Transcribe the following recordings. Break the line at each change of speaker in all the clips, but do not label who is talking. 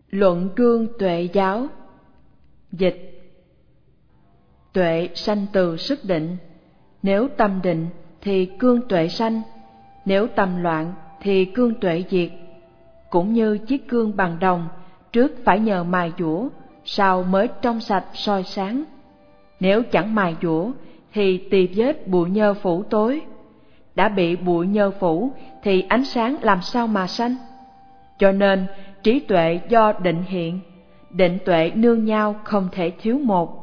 Luận cương tuệ giáo. Dịch. Tuệ sanh từ sức định. Nếu tâm định thì cương tuệ sanh, nếu tâm loạn thì cương tuệ diệt. Cũng như chiếc gương bằng đồng, trước phải nhờ mài dũa, sau mới trong sạch soi sáng. Nếu chẳng mài dũa thì tì vết bụi nhơ phủ tối. Đã bị bụi nhơ phủ thì ánh sáng làm sao mà sanh? Cho nên trí tuệ do định hiện, định tuệ nương nhau không thể thiếu một.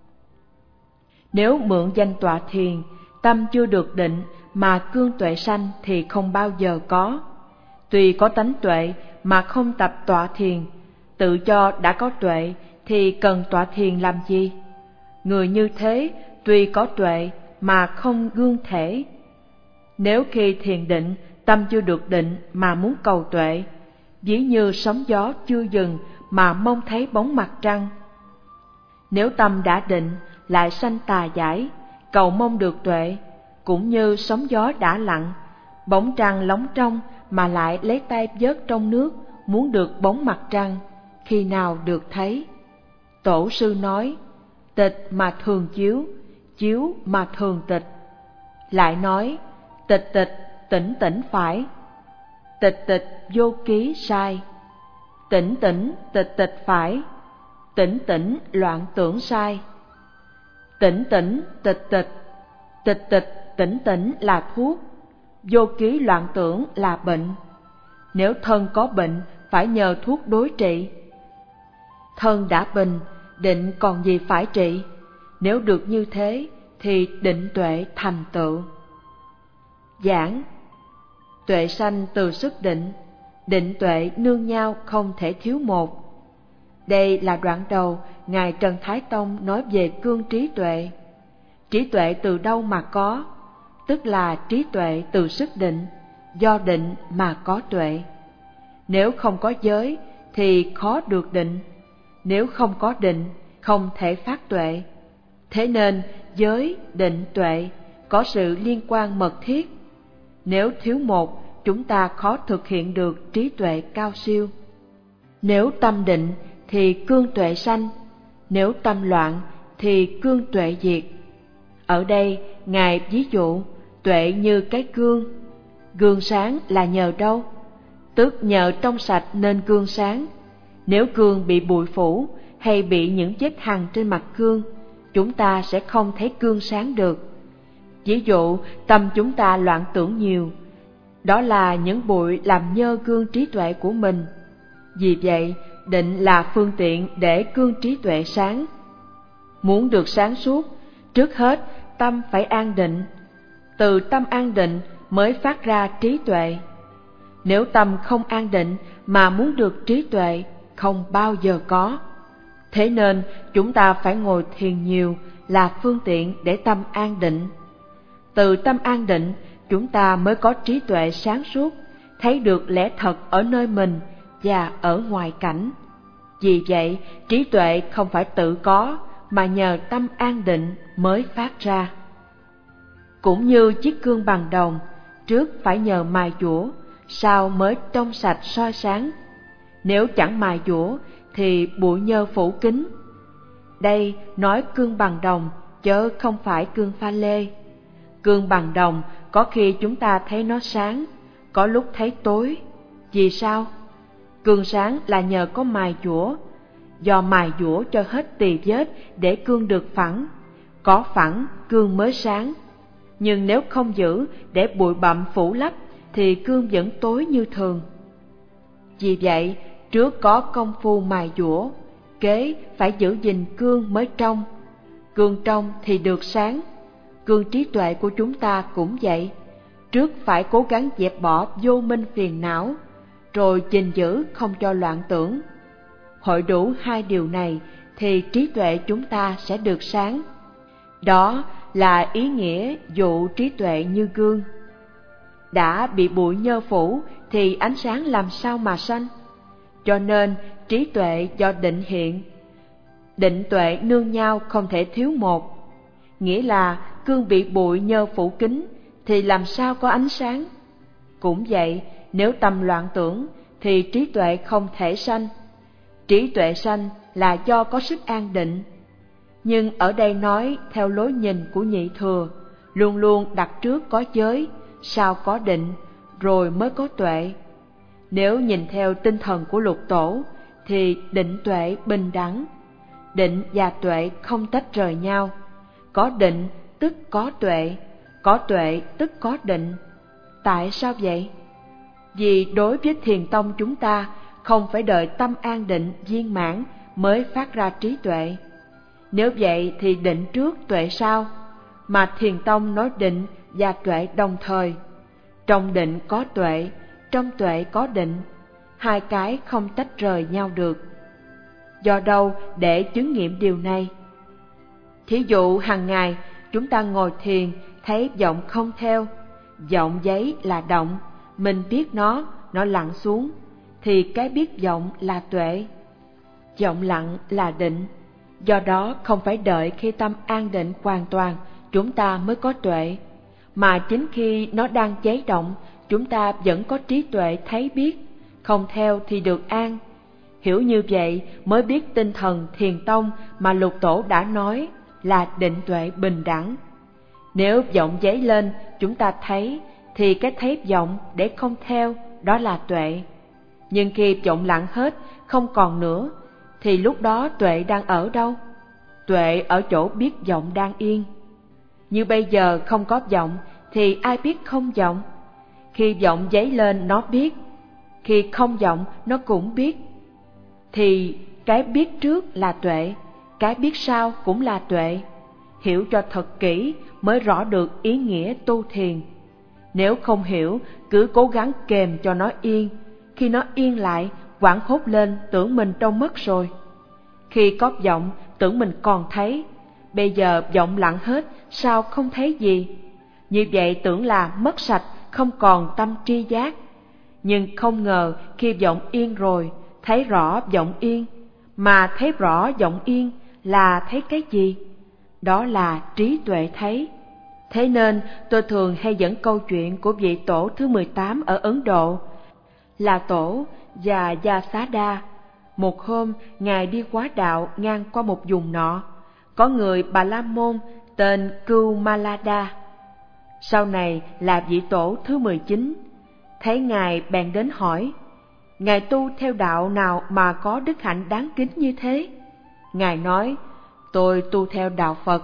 Nếu mượn danh tọa thiền, tâm chưa được định mà cương tuệ sanh thì không bao giờ có. Tuy có tánh tuệ mà không tập tọa thiền, tự cho đã có tuệ thì cần tọa thiền làm gì? Người như thế tuy có tuệ mà không gương thể. Nếu khi thiền định tâm chưa được định mà muốn cầu tuệ, ví như sóng gió chưa dừng mà mong thấy bóng mặt trăng. Nếu tâm đã định lại sanh tà giải, cầu mong được tuệ, cũng như sóng gió đã lặng, bóng trăng lóng trong mà lại lấy tay vớt trong nước, muốn được bóng mặt trăng, khi nào được thấy? Tổ sư nói, tịch mà thường chiếu, chiếu mà thường tịch. Lại nói, tịch tịch tỉnh tỉnh phải, tịch tịch vô ký sai, tỉnh tỉnh tịch tịch phải, tỉnh tỉnh loạn tưởng sai. Tỉnh tỉnh tịch tịch, tịch tịch tỉnh tỉnh là thuốc, vô ký loạn tưởng là bệnh. Nếu thân có bệnh phải nhờ thuốc đối trị. Thân đã bình, định còn gì phải trị? Nếu được như thế thì định tuệ thành tựu. Giảng. Tuệ sanh từ sức định, định tuệ nương nhau không thể thiếu một. Đây là đoạn đầu Ngài Trần Thái Tông nói về cương trí tuệ. Trí tuệ từ đâu mà có? Tức là trí tuệ từ sức định, do định mà có tuệ. Nếu không có giới thì khó được định, nếu không có định không thể phát tuệ. Thế nên giới, định, tuệ có sự liên quan mật thiết. Nếu thiếu một, chúng ta khó thực hiện được trí tuệ cao siêu. Nếu tâm định thì cương tuệ sanh, nếu tâm loạn thì cương tuệ diệt. Ở đây Ngài ví dụ tuệ như cái gương. Gương sáng là nhờ đâu? Tức nhờ trong sạch nên gương sáng. Nếu gương bị bụi phủ hay bị những vết hằn trên mặt gương, chúng ta sẽ không thấy gương sáng được. Ví dụ tâm chúng ta loạn tưởng nhiều, đó là những bụi làm nhơ gương trí tuệ của mình. Vì vậy, định là phương tiện để gương trí tuệ sáng. Muốn được sáng suốt, trước hết tâm phải an định. Từ tâm an định mới phát ra trí tuệ. Nếu tâm không an định mà muốn được trí tuệ, không bao giờ có. Thế nên chúng ta phải ngồi thiền nhiều là phương tiện để tâm an định. Từ tâm an định, chúng ta mới có trí tuệ sáng suốt, thấy được lẽ thật ở nơi mình và ở ngoài cảnh. Vì vậy, trí tuệ không phải tự có, mà nhờ tâm an định mới phát ra. Cũng như chiếc gương bằng đồng, trước phải nhờ mài dũa, sau mới trong sạch soi sáng. Nếu chẳng mài dũa thì bụi nhơ phủ kín. Đây nói gương bằng đồng, chớ không phải gương pha lê. Gương bằng đồng có khi chúng ta thấy nó sáng, có lúc thấy tối. Vì sao? Gương sáng là nhờ có mài dũa. Do mài dũa cho hết tì vết để gương được phẳng. Có phẳng, gương mới sáng. Nhưng nếu không giữ để bụi bặm phủ lấp thì gương vẫn tối như thường. Vì vậy, trước có công phu mài dũa, kế phải giữ gìn gương mới trong. Gương trong thì được sáng. Gương trí tuệ của chúng ta cũng vậy. Trước phải cố gắng dẹp bỏ vô minh phiền não, rồi gìn giữ không cho loạn tưởng. Hội đủ hai điều này thì trí tuệ chúng ta sẽ được sáng. Đó là ý nghĩa dụ trí tuệ như gương. Đã bị bụi nhơ phủ thì ánh sáng làm sao mà sanh? Cho nên trí tuệ do định hiện, định tuệ nương nhau không thể thiếu một. Nghĩa là gương bị bụi nhơ phủ kín thì làm sao có ánh sáng? Cũng vậy, nếu tâm loạn tưởng thì trí tuệ không thể sanh. trí tuệ sanh là do có sức an định. Nhưng ở đây nói theo lối nhìn của Nhị Thừa, luôn luôn đặt trước có giới, sau có định, rồi mới có tuệ. Nếu nhìn theo tinh thần của Lục Tổ, thì định tuệ bình đẳng. Định và tuệ không tách rời nhau. Có định tức có tuệ tức có định. Tại sao vậy? Vì đối với Thiền tông chúng ta không phải đợi tâm an định viên mãn mới phát ra trí tuệ. Nếu vậy thì định trước tuệ sau, mà Thiền tông nói định và tuệ đồng thời. Trong định có tuệ, trong tuệ có định, hai cái không tách rời nhau được. Do đâu để chứng nghiệm điều này? Thí dụ hàng ngày chúng ta ngồi thiền thấy vọng không theo, vọng giấy là động, mình biết nó lặn xuống, thì cái biết vọng là tuệ. Vọng lặng là định. Do đó không phải đợi khi tâm an định hoàn toàn chúng ta mới có tuệ, mà chính khi nó đang cháy động chúng ta vẫn có trí tuệ thấy biết, không theo thì được an. Hiểu như vậy mới biết tinh thần Thiền tông mà Lục Tổ đã nói là định tuệ bình đẳng. Nếu vọng dấy lên chúng ta thấy, thì cái thấy vọng để không theo đó là tuệ. Nhưng khi vọng lặng hết, không còn nữa, thì lúc đó tuệ đang ở đâu? Tuệ ở chỗ biết vọng đang yên. Như bây giờ không có vọng thì ai biết không vọng? Khi vọng dấy lên nó biết, khi không vọng nó cũng biết. Thì cái biết trước là tuệ, cái biết sau cũng là tuệ. Hiểu cho thật kỹ mới rõ được ý nghĩa tu thiền. Nếu không hiểu, cứ cố gắng kèm cho nó yên, khi nó yên lại, hoảng hốt lên tưởng mình đâu mất rồi. Khi có vọng tưởng mình còn thấy, bây giờ vọng lặng hết, sao không thấy gì? Như vậy tưởng là mất sạch, không còn tâm tri giác. Nhưng không ngờ khi vọng yên rồi, thấy rõ vọng yên, mà thấy rõ vọng yên là thấy cái gì? Đó là trí tuệ thấy. Thế nên tôi thường hay dẫn câu chuyện của vị tổ thứ 18 ở Ấn Độ, là Tổ và Gia Xá Đa. Một hôm, Ngài đi quá đạo ngang qua một vùng nọ, có người Bà La Môn tên Cưu Ma La Đa, sau này là vị tổ thứ 19. Thấy Ngài bèn đến hỏi, Ngài tu theo đạo nào mà có đức hạnh đáng kính như thế? Ngài nói, tôi tu theo đạo Phật.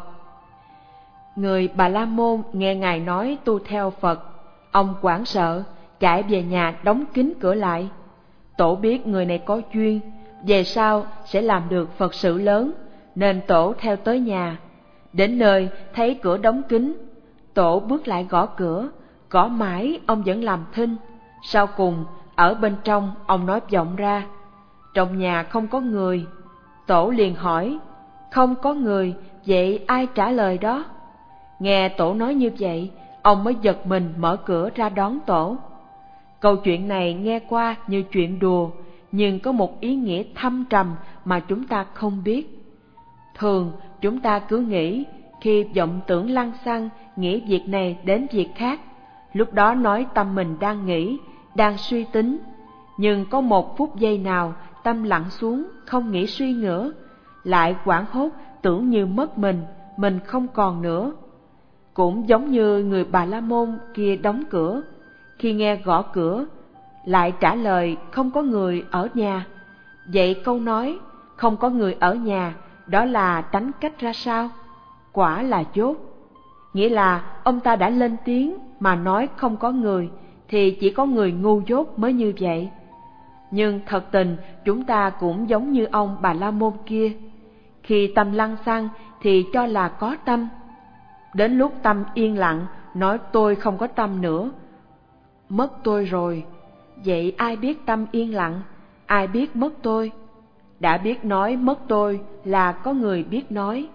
Người Bà La Môn nghe Ngài nói tu theo Phật, ông hoảng sợ, chạy về nhà đóng kín cửa lại. Tổ biết người này có duyên, về sau sẽ làm được Phật sự lớn, nên Tổ theo tới nhà. Đến nơi thấy cửa đóng kín, Tổ bước lại gõ cửa, gõ mãi ông vẫn làm thinh. Sau cùng ở bên trong ông nói vọng ra, trong nhà không có người. Tổ liền hỏi, không có người, vậy ai trả lời đó? Nghe Tổ nói như vậy, ông mới giật mình mở cửa ra đón Tổ. Câu chuyện này nghe qua như chuyện đùa, nhưng có một ý nghĩa thâm trầm mà chúng ta không biết. Thường chúng ta cứ nghĩ khi vọng tưởng lăng xăng nghĩ việc này đến việc khác, lúc đó nói tâm mình đang nghĩ, đang suy tính. Nhưng có một phút giây nào tâm lặng xuống, không nghĩ suy nữa, lại hoảng hốt tưởng như mất mình không còn nữa. Cũng giống như người Bà La Môn kia đóng cửa, khi nghe gõ cửa lại trả lời không có người ở nhà. Vậy câu nói không có người ở nhà đó là tánh cách ra sao? Quả là dốt. Nghĩa là ông ta đã lên tiếng mà nói không có người, thì chỉ có người ngu dốt mới như vậy. Nhưng thật tình chúng ta cũng giống như ông Bà La Môn kia, khi tâm lăng xăng thì cho là có tâm, đến lúc tâm yên lặng nói tôi không có tâm nữa, mất tôi rồi. Vậy ai biết tâm yên lặng, ai biết mất tôi? Đã biết nói mất tôi là có người biết nói,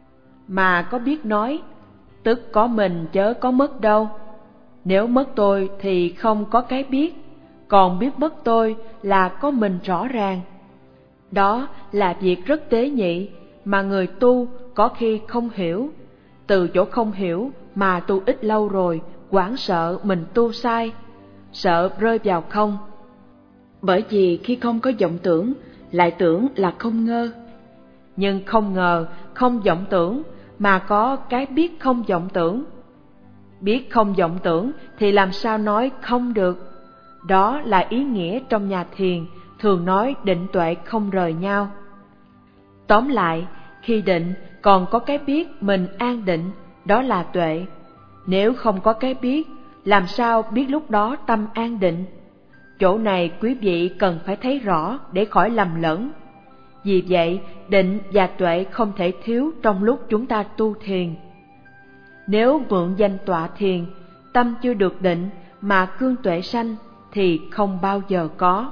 mà có biết nói tức có mình chớ có mất đâu. Nếu mất tôi thì không có cái biết, còn biết mất tôi là có mình rõ ràng. Đó là việc rất tế nhị mà người tu có khi không hiểu. Từ chỗ không hiểu mà tu ít lâu rồi, hoảng sợ mình tu sai, sợ rơi vào không. Bởi vì khi không có vọng tưởng lại tưởng là không ngơ. Nhưng không ngờ, không vọng tưởng, mà có cái biết không vọng tưởng. Biết không vọng tưởng thì làm sao nói không được. Đó là ý nghĩa trong nhà thiền thường nói định tuệ không rời nhau. Tóm lại, khi định còn có cái biết mình an định, đó là tuệ. Nếu không có cái biết, làm sao biết lúc đó tâm an định? Chỗ này quý vị cần phải thấy rõ để khỏi lầm lẫn. Vì vậy, định và tuệ không thể thiếu trong lúc chúng ta tu thiền. Nếu mượn danh tọa thiền, tâm chưa được định mà cương tuệ sanh thì không bao giờ có.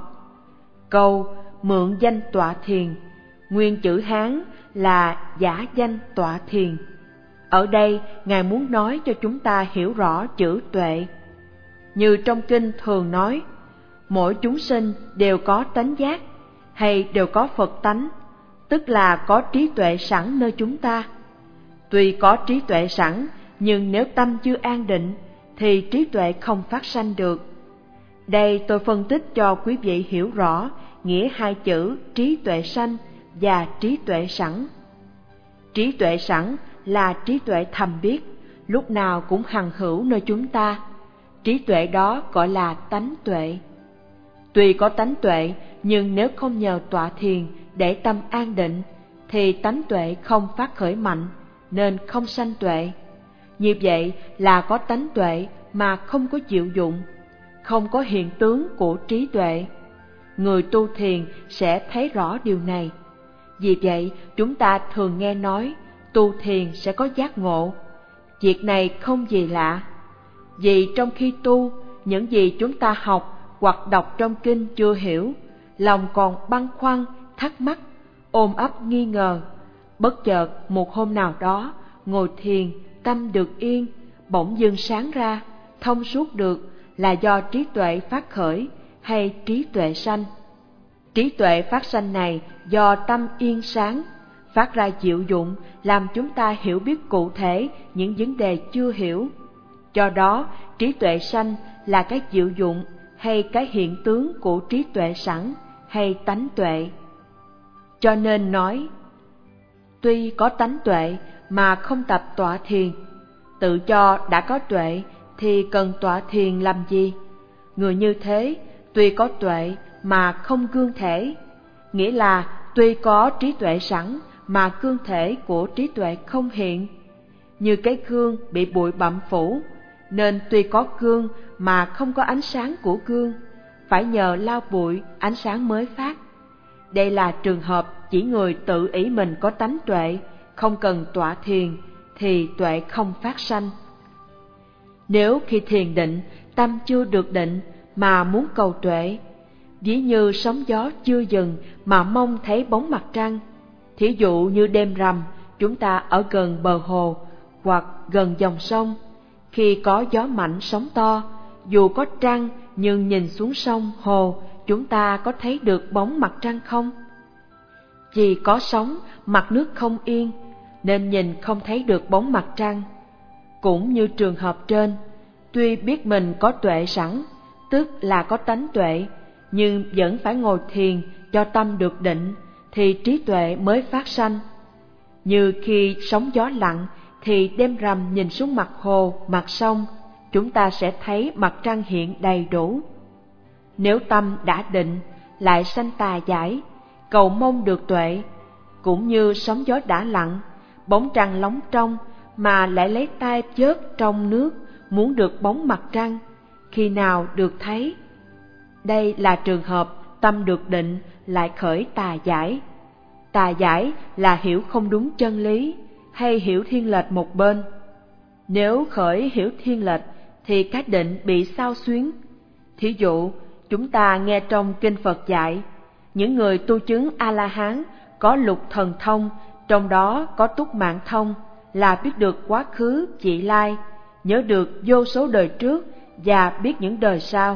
Câu mượn danh tọa thiền, nguyên chữ Hán là giả danh tọa thiền. Ở đây, Ngài muốn nói cho chúng ta hiểu rõ chữ tuệ. Như trong kinh thường nói, mỗi chúng sinh đều có tánh giác, hay đều có Phật tánh, tức là có trí tuệ sẵn nơi chúng ta. Tuy có trí tuệ sẵn, nhưng nếu tâm chưa an định, thì trí tuệ không phát sanh được. Đây tôi phân tích cho quý vị hiểu rõ nghĩa hai chữ trí tuệ sanh và trí tuệ sẵn. Trí tuệ sẵn là trí tuệ thầm biết, lúc nào cũng hằng hữu nơi chúng ta. Trí tuệ đó gọi là tánh tuệ. Tuy có tánh tuệ, nhưng nếu không nhờ tọa thiền để tâm an định, thì tánh tuệ không phát khởi mạnh, nên không sanh tuệ. Như vậy là có tánh tuệ mà không có diệu dụng, không có hiện tướng của trí tuệ. Người tu thiền sẽ thấy rõ điều này. Vì vậy, chúng ta thường nghe nói tu thiền sẽ có giác ngộ. Việc này không gì lạ. Vì trong khi tu, những gì chúng ta học hoặc đọc trong kinh chưa hiểu, lòng còn băn khoăn, thắc mắc, ôm ấp nghi ngờ. Bất chợt một hôm nào đó, ngồi thiền, tâm được yên, bỗng dưng sáng ra, thông suốt được, là do trí tuệ phát khởi hay trí tuệ sanh. Trí tuệ phát sanh này do tâm yên sáng, phát ra diệu dụng, làm chúng ta hiểu biết cụ thể những vấn đề chưa hiểu. Do đó, trí tuệ sanh là cái diệu dụng hay cái hiện tướng của trí tuệ sẵn hay tánh tuệ. Cho nên nói, tuy có tánh tuệ mà không tập tọa thiền, tự cho đã có tuệ thì cần tọa thiền làm gì? Người như thế, tuy có tuệ mà không cương thể, nghĩa là tuy có trí tuệ sẵn mà cương thể của trí tuệ không hiện. Như cái gương bị bụi bặm phủ, nên tuy có gương mà không có ánh sáng của gương, phải nhờ lau bụi ánh sáng mới phát. Đây là trường hợp chỉ người tự ý mình có tánh tuệ, không cần tọa thiền, thì tuệ không phát sanh. Nếu khi thiền định, tâm chưa được định mà muốn cầu tuệ, ví như sóng gió chưa dừng mà mong thấy bóng mặt trăng. Thí dụ như đêm rằm, chúng ta ở gần bờ hồ hoặc gần dòng sông. Khi có gió mạnh sóng to, dù có trăng nhưng nhìn xuống sông, hồ, chúng ta có thấy được bóng mặt trăng không? Vì có sóng, mặt nước không yên, nên nhìn không thấy được bóng mặt trăng. Cũng như trường hợp trên, tuy biết mình có tuệ sẵn, tức là có tánh tuệ, nhưng vẫn phải ngồi thiền cho tâm được định, thì trí tuệ mới phát sanh. Như khi sóng gió lặng, thì đêm rằm nhìn xuống mặt hồ, mặt sông, chúng ta sẽ thấy mặt trăng hiện đầy đủ. Nếu tâm đã định, lại sanh tà giải, cầu mong được tuệ, cũng như sóng gió đã lặng, bóng trăng lóng trong, mà lại lấy tay vớt trong nước, muốn được bóng mặt trăng, khi nào được thấy? Đây là trường hợp tâm được định lại khởi tà giải. Tà giải là hiểu không đúng chân lý, hay hiểu thiên lệch một bên. Nếu khởi hiểu thiên lệch, thì cái định bị xao xuyến. Thí dụ, chúng ta nghe trong kinh Phật dạy, những người tu chứng A-la-hán có lục thần thông, trong đó có túc mạng thông, là biết được quá khứ, vị lai, nhớ được vô số đời trước và biết những đời sau.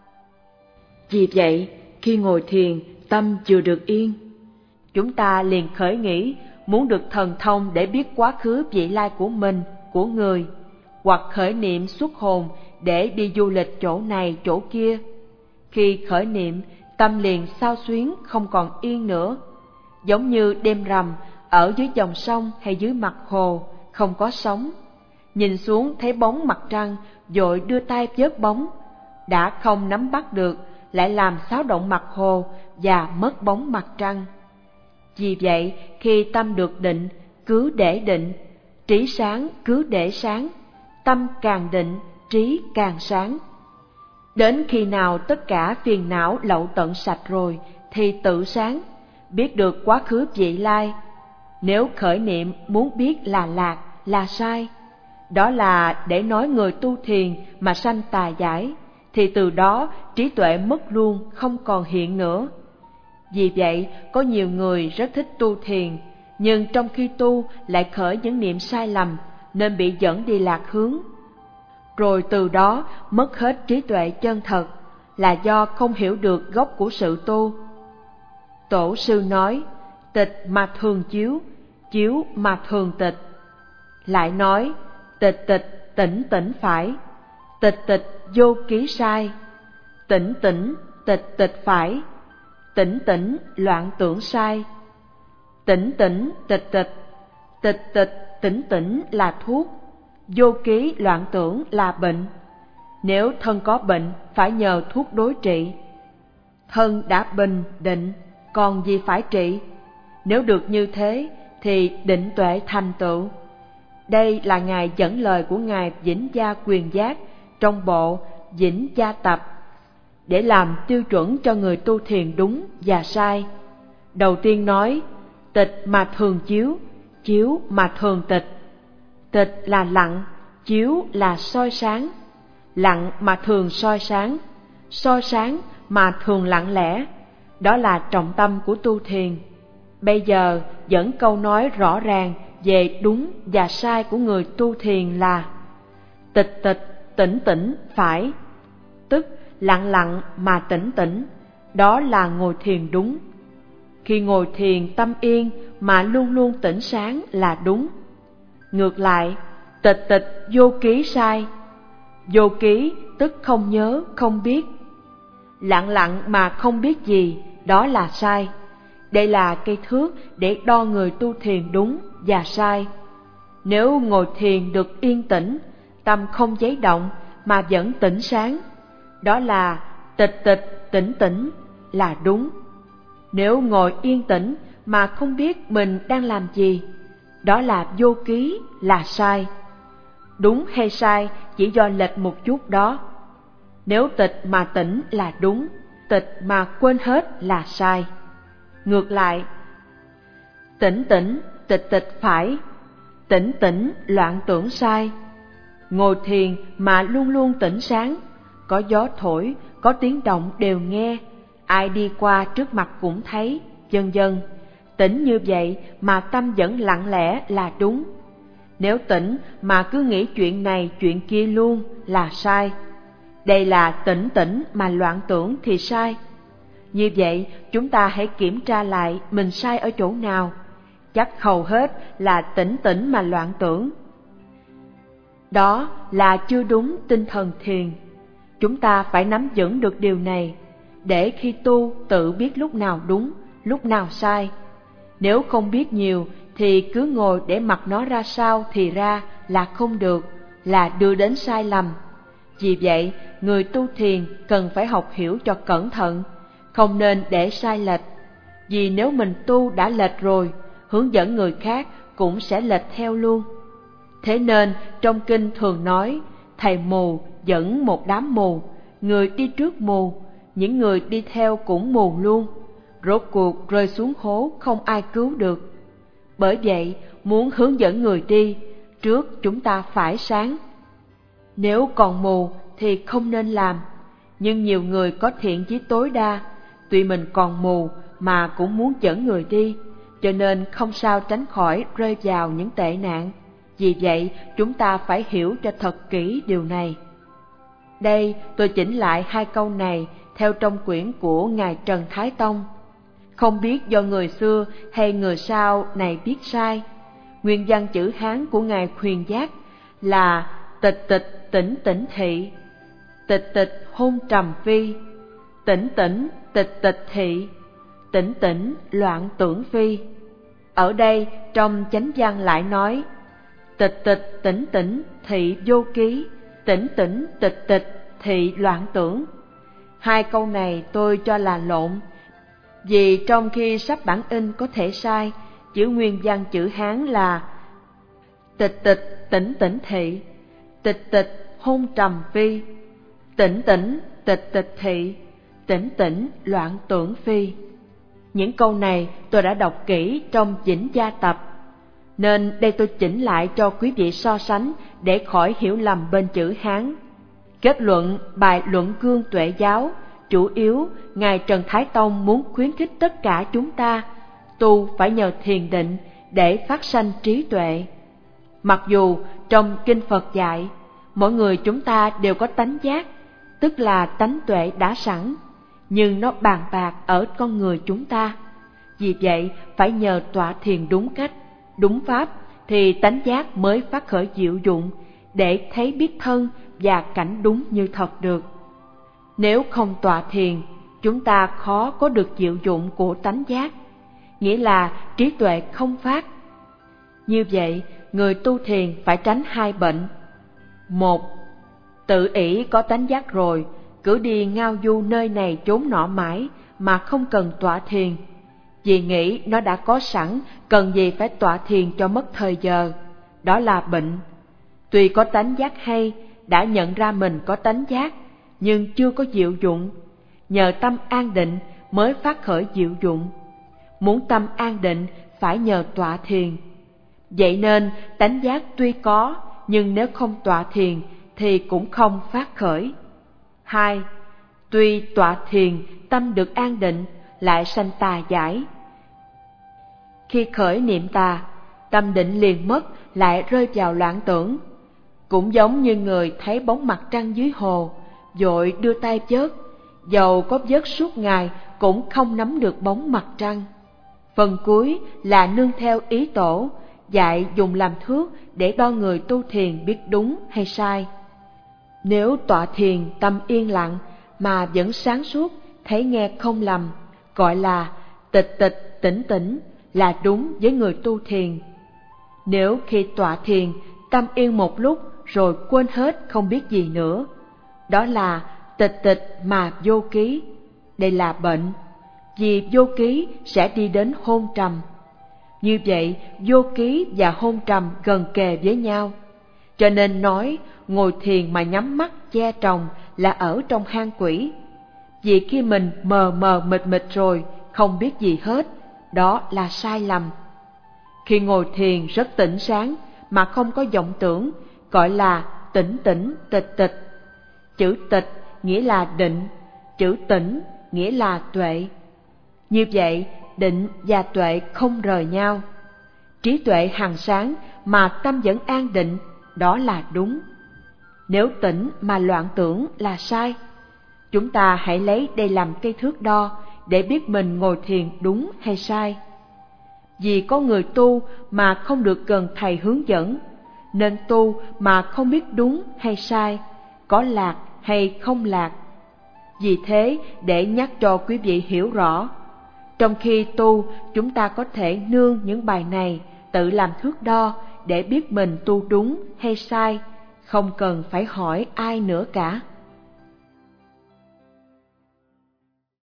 Vì vậy, khi ngồi thiền, tâm chưa được yên, chúng ta liền khởi nghĩ muốn được thần thông để biết quá khứ vị lai của mình, của người, hoặc khởi niệm xuất hồn để đi du lịch chỗ này chỗ kia. Khi khởi niệm, tâm liền xao xuyến không còn yên nữa. Giống như đêm rằm ở dưới dòng sông hay dưới mặt hồ, không có sóng. Nhìn xuống thấy bóng mặt trăng, vội đưa tay vớt bóng, đã không nắm bắt được, lại làm xáo động mặt hồ và mất bóng mặt trăng. Vì vậy, khi tâm được định, cứ để định, trí sáng cứ để sáng, tâm càng định, trí càng sáng. Đến khi nào tất cả phiền não lậu tận sạch rồi thì tự sáng, biết được quá khứ vị lai. Nếu khởi niệm muốn biết là lạc, là sai, đó là để nói người tu thiền mà sanh tà giải, thì từ đó trí tuệ mất luôn, không còn hiện nữa. Vì vậy, có nhiều người rất thích tu thiền, nhưng trong khi tu lại khởi những niệm sai lầm, nên bị dẫn đi lạc hướng. Rồi từ đó mất hết trí tuệ chân thật, là do không hiểu được gốc của sự tu. Tổ sư nói, tịch mà thường chiếu, chiếu mà thường tịch. Lại nói, tịch tịch tỉnh tỉnh phải, tịch tịch vô ký sai, tỉnh tỉnh tịch tịch phải, tỉnh tỉnh loạn tưởng sai. Tỉnh tỉnh tịch tịch, tịch tịch tỉnh tỉnh là thuốc, vô ký loạn tưởng là bệnh. Nếu thân có bệnh phải nhờ thuốc đối trị. Thân đã bình định, còn gì phải trị? Nếu được như thế thì định tuệ thành tựu. Đây là Ngài dẫn lời của Ngài Vĩnh Gia Quyền Giác trong bộ Vĩnh Gia Tập, để làm tiêu chuẩn cho người tu thiền đúng và sai. Đầu tiên nói, tịch mà thường chiếu, chiếu mà thường tịch. Tịch là lặng, chiếu là soi sáng. Lặng mà thường soi sáng mà thường lặng lẽ. Đó là trọng tâm của tu thiền. Bây giờ dẫn câu nói rõ ràng về đúng và sai của người tu thiền là tịch tịch tỉnh tỉnh phải, tức lặng lặng mà tỉnh tỉnh, đó là ngồi thiền đúng. Khi ngồi thiền tâm yên mà luôn luôn tỉnh sáng là đúng. Ngược lại, tịch tịch vô ký sai. Vô ký tức không nhớ, không biết. Lặng lặng mà không biết gì, đó là sai. Đây là cây thước để đo người tu thiền đúng và sai. Nếu ngồi thiền được yên tĩnh, tâm không giấy động mà vẫn tỉnh sáng, đó là tịch tịch tỉnh tỉnh là đúng. Nếu ngồi yên tĩnh mà không biết mình đang làm gì, đó là vô ký, là sai. Đúng hay sai chỉ do lệch một chút đó. Nếu tịch mà tỉnh là đúng, tịch mà quên hết là sai. Ngược lại, tỉnh tỉnh tịch tịch phải, tỉnh tỉnh loạn tưởng sai. Ngồi thiền mà luôn luôn tỉnh sáng, có gió thổi, có tiếng động đều nghe, ai đi qua trước mặt cũng thấy, vân vân. Tỉnh như vậy mà tâm vẫn lặng lẽ là đúng. Nếu tỉnh mà cứ nghĩ chuyện này chuyện kia luôn là sai. Đây là tỉnh tỉnh mà loạn tưởng thì sai. Như vậy chúng ta hãy kiểm tra lại mình sai ở chỗ nào. Chắc hầu hết là tỉnh tỉnh mà loạn tưởng. Đó là chưa đúng tinh thần thiền. Chúng ta phải nắm vững được điều này, để khi tu tự biết lúc nào đúng, lúc nào sai. Nếu không biết nhiều thì cứ ngồi để mặc nó ra sao thì ra là không được, là đưa đến sai lầm. Vì vậy, người tu thiền cần phải học hiểu cho cẩn thận, không nên để sai lệch. Vì nếu mình tu đã lệch rồi, hướng dẫn người khác cũng sẽ lệch theo luôn. Thế nên trong kinh thường nói, thầy mù dẫn một đám mù, người đi trước mù, những người đi theo cũng mù luôn. Rốt cuộc rơi xuống hố không ai cứu được. Bởi vậy, muốn hướng dẫn người đi, trước chúng ta phải sáng. Nếu còn mù thì không nên làm. Nhưng nhiều người có thiện chí tối đa, tuy mình còn mù mà cũng muốn dẫn người đi, cho nên không sao tránh khỏi rơi vào những tệ nạn. Vì vậy, chúng ta phải hiểu cho thật kỹ điều này. Đây tôi chỉnh lại 2 câu này theo trong quyển của Ngài Trần Thái Tông. Không biết do người xưa hay người sau này viết sai. Nguyên văn chữ Hán của Ngài Khuyền Giác là tịch tịch tỉnh tỉnh thị, tịch tịch hôn trầm phi, tỉnh tỉnh tịch tịch thị, tỉnh tỉnh loạn tưởng phi. Ở đây trong chánh văn lại nói, tịch tịch tỉnh tỉnh thị vô ký, tỉnh tỉnh tịch tịch thị loạn tưởng. Hai câu này tôi cho là lộn, vì trong khi sắp bản in có thể sai, chữ nguyên văn chữ Hán là tịch tịch tỉnh tỉnh thị, tịch tịch hôn trầm phi, tỉnh tỉnh tịch tịch thị, tỉnh tỉnh loạn tưởng phi. Những câu này tôi đã đọc kỹ trong Vĩnh Gia Tập, nên đây tôi chỉnh lại cho quý vị so sánh để khỏi hiểu lầm bên chữ Hán. Kết luận bài Luận Cương Tuệ Giáo, chủ yếu Ngài Trần Thái Tông muốn khuyến khích tất cả chúng ta tu phải nhờ thiền định để phát sanh trí tuệ. Mặc dù trong kinh Phật dạy, mỗi người chúng ta đều có tánh giác, tức là tánh tuệ đã sẵn, nhưng nó bàn bạc ở con người chúng ta. Vì vậy, phải nhờ tọa thiền đúng cách, đúng pháp, thì tánh giác mới phát khởi diệu dụng, để thấy biết thân và cảnh đúng như thật được. Nếu không tọa thiền, chúng ta khó có được diệu dụng của tánh giác, nghĩa là trí tuệ không phát. Như vậy, người tu thiền phải tránh hai bệnh. Một, tự ỷ có tánh giác rồi, cứ đi ngao du nơi này chốn nọ mãi mà không cần tọa thiền, vì nghĩ nó đã có sẵn, cần gì phải tọa thiền cho mất thời giờ. Đó là bệnh. Tuy có tánh giác hay, đã nhận ra mình có tánh giác, nhưng chưa có diệu dụng. Nhờ tâm an định mới phát khởi diệu dụng. Muốn tâm an định phải nhờ tọa thiền. Vậy nên tánh giác tuy có, nhưng nếu không tọa thiền thì cũng không phát khởi. 2. Tuy tọa thiền tâm được an định, lại sanh tà giải. Khi khởi niệm tà, tâm định liền mất, lại rơi vào loạn tưởng. Cũng giống như người thấy bóng mặt trăng dưới hồ, vội đưa tay vớt, dầu có vớt suốt ngày cũng không nắm được bóng mặt trăng. Phần cuối là nương theo ý tổ, dạy dùng làm thước để đo người tu thiền biết đúng hay sai. Nếu tọa thiền tâm yên lặng mà vẫn sáng suốt, thấy nghe không lầm, gọi là tịch tịch tỉnh tỉnh, là đúng với người tu thiền. Nếu khi tọa thiền tâm yên một lúc rồi quên hết không biết gì nữa, đó là tịch tịch mà vô ký. Đây là bệnh, vì vô ký sẽ đi đến hôn trầm. Như vậy, vô ký và hôn trầm gần kề với nhau. Cho nên nói, ngồi thiền mà nhắm mắt che tròng là ở trong hang quỷ. Vì khi mình mờ mờ mịt mịt rồi, không biết gì hết, đó là sai lầm. Khi ngồi thiền rất tỉnh sáng mà không có vọng tưởng, gọi là tỉnh tỉnh tịch tịch. Chữ tịch nghĩa là định, chữ tỉnh nghĩa là tuệ. Như vậy, định và tuệ không rời nhau. Trí tuệ hằng sáng mà tâm vẫn an định, đó là đúng. Nếu tỉnh mà loạn tưởng là sai. Chúng ta hãy lấy đây làm cây thước đo để biết mình ngồi thiền đúng hay sai. Vì có người tu mà không được gần thầy hướng dẫn, nên tu mà không biết đúng hay sai, có lạc hay không lạc. Vì thế, để nhắc cho quý vị hiểu rõ, trong khi tu chúng ta có thể nương những bài này tự làm thước đo để biết mình tu đúng hay sai, không cần phải hỏi ai nữa cả.